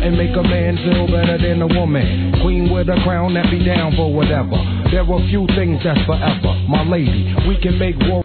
Nothing make a man feel better than a woman. Queen with a crown that be down for whatever. There are few things that's forever. My lady, we can make war.